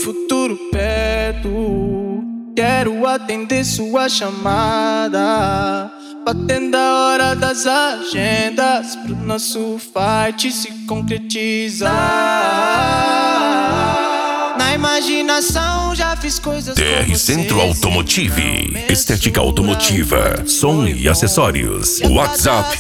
futuro perto, quero atender sua chamada, batendo a hora das agendas pro nosso fight se concretizar. Na imaginação já fiz coisas TR Centro Automotive, estética automotiva, som e acessórios. WhatsApp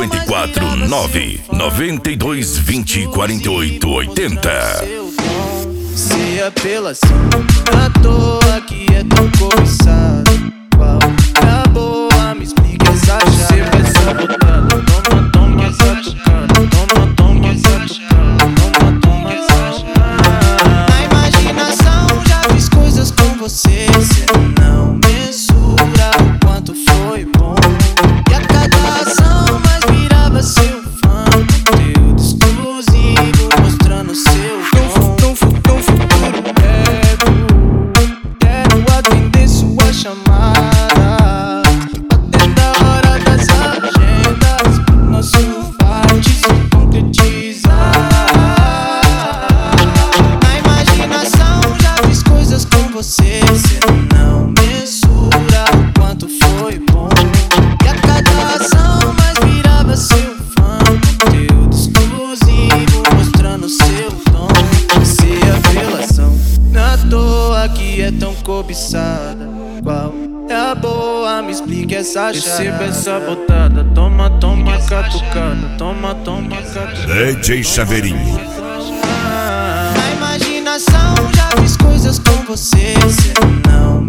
549-9220-4880. Se apelação à toa que é tão cobiçado, qual é a boa? Me explica essa chave. Você vai sabotando, toma, toma essa tocada, toma, toma essa tocada, toma, toma essa chave. Na imaginação já fiz coisas com você, cê não mensura o quanto foi bom. E a cada ação mais virava seu fã, conteúdo exclusivo mostrando seu dom. No futuro perto, quero atender sua chamada, batendo a hora das agendas pro nosso fight se concretizar. Na imaginação já fiz coisas com você, cê não mensura o quanto foi bom. E a cada ação mais virava seu fã, conteúdo exclusivo mostrando seu dom. Se apelação na toa que é tão cobiçada, qual é a boa? Me explique essa chave. Receba essa botada, toma, toma catucada, toma, toma catucada. DJ Chaveirinho. Na imaginação já fiz coisas com você, cê não